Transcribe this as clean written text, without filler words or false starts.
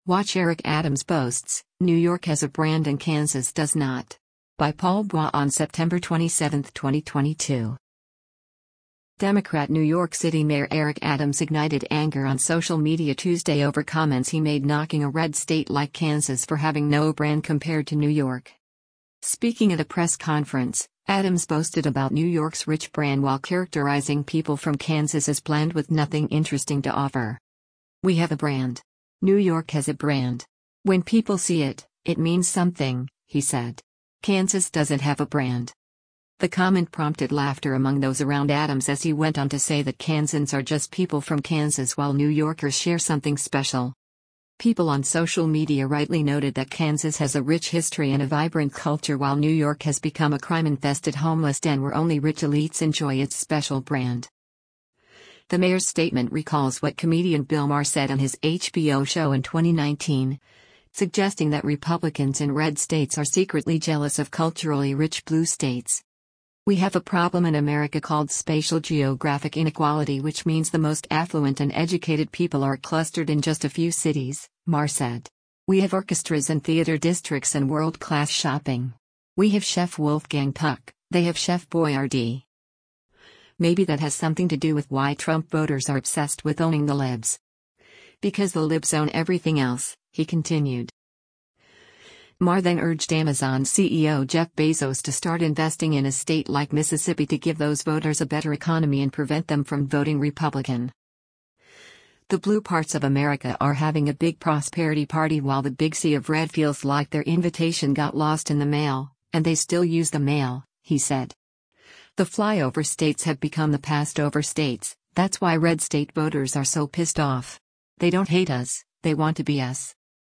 Watch Eric Adams boasts, New York has a brand and Kansas does not. By Paul Bois on September 27, 2022. Democrat New York City Mayor Eric Adams ignited anger on social media Tuesday over comments he made knocking a red state like Kansas for having no brand compared to New York. Speaking at a press conference, Adams boasted about New York's rich brand while characterizing people from Kansas as bland with nothing interesting to offer. We have a brand. New York has a brand. When people see it, it means something, he said. Kansas doesn't have a brand. The comment prompted laughter among those around Adams as he went on to say that Kansans are just people from Kansas while New Yorkers share something special. People on social media rightly noted that Kansas has a rich history and a vibrant culture while New York has become a crime-infested homeless den where only rich elites enjoy its special brand. The mayor's statement recalls what comedian Bill Maher said on his HBO show in 2019, suggesting that Republicans in red states are secretly jealous of culturally rich blue states. We have a problem in America called spatial geographic inequality, which means the most affluent and educated people are clustered in just a few cities, Maher said. We have orchestras and theater districts and world-class shopping. We have Chef Wolfgang Puck, they have Chef Boyardee. Maybe that has something to do with why Trump voters are obsessed with owning the libs. Because the libs own everything else, he continued. Maher then urged Amazon CEO Jeff Bezos to start investing in a state like Mississippi to give those voters a better economy and prevent them from voting Republican. The blue parts of America are having a big prosperity party while the big sea of red feels like their invitation got lost in the mail, and they still use the mail, he said. The flyover states have become the passed-over states, that's why red state voters are so pissed off. They don't hate us, they want to be us.